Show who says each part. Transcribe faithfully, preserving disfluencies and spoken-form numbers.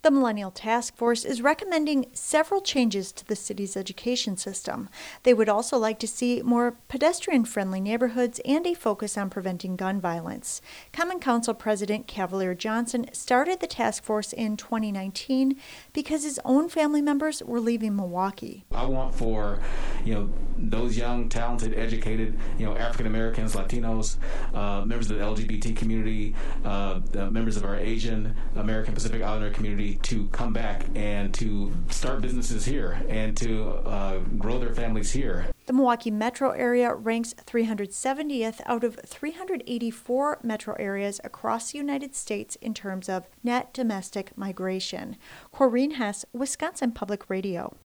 Speaker 1: The Millennial Task Force is recommending several changes to the city's education system. They would also like to see more pedestrian-friendly neighborhoods and a focus on preventing gun violence. Common Council President Cavalier Johnson started the task force in twenty nineteen because his own family members were leaving Milwaukee.
Speaker 2: I want for, you know, those young, talented, educated, you know, African Americans, Latinos, uh, members of the L G B T community, uh, uh, members of our Asian American Pacific Islander community to come back and to start businesses here and to uh, grow their families here.
Speaker 1: The Milwaukee metro area ranks three hundred seventieth out of three hundred eighty-four metro areas across the United States in terms of net domestic migration. Corrine Hess, Wisconsin Public Radio.